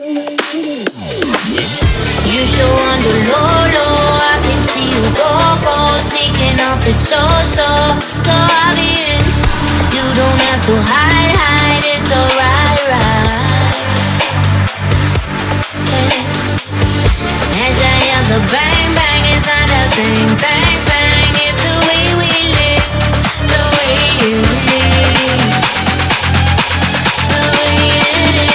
You show on the low low, I can see you go sneaking up. It's so obvious. You don't have to hide, it's alright, right? Yeah. As I have the bang bang, it's not a thing, bang bang, it's the way we live, the way it is, the way it is.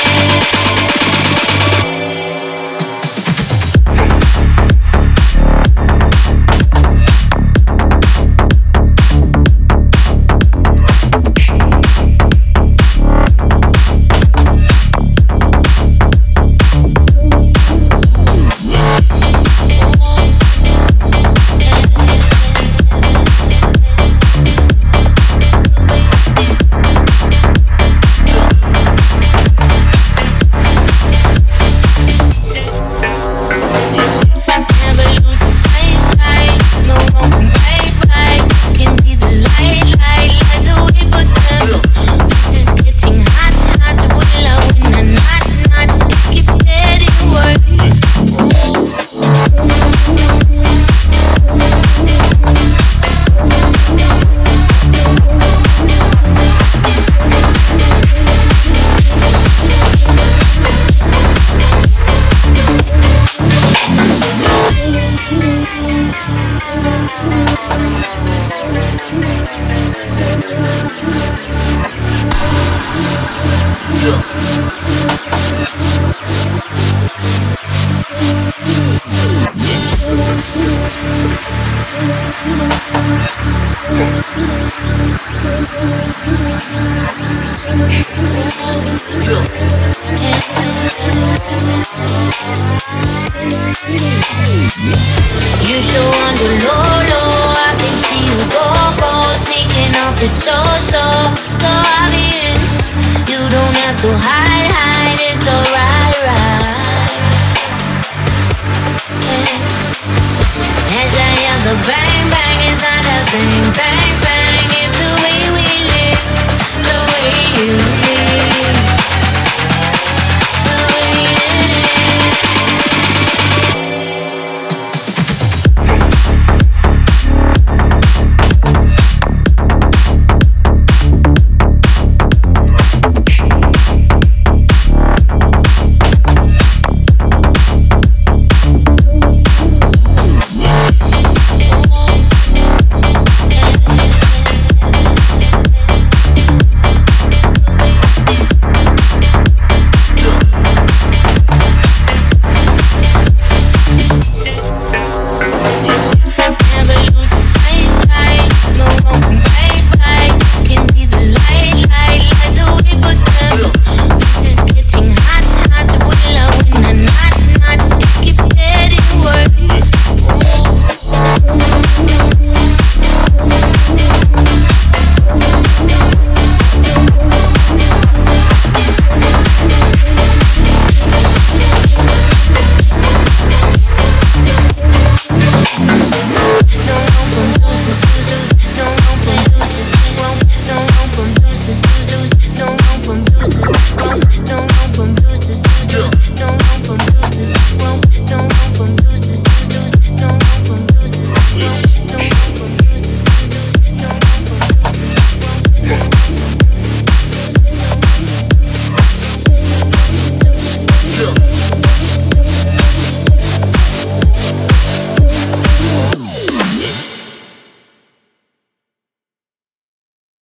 You show on the low low, I can see you go sneaking up. It's so obvious. You don't have to hide.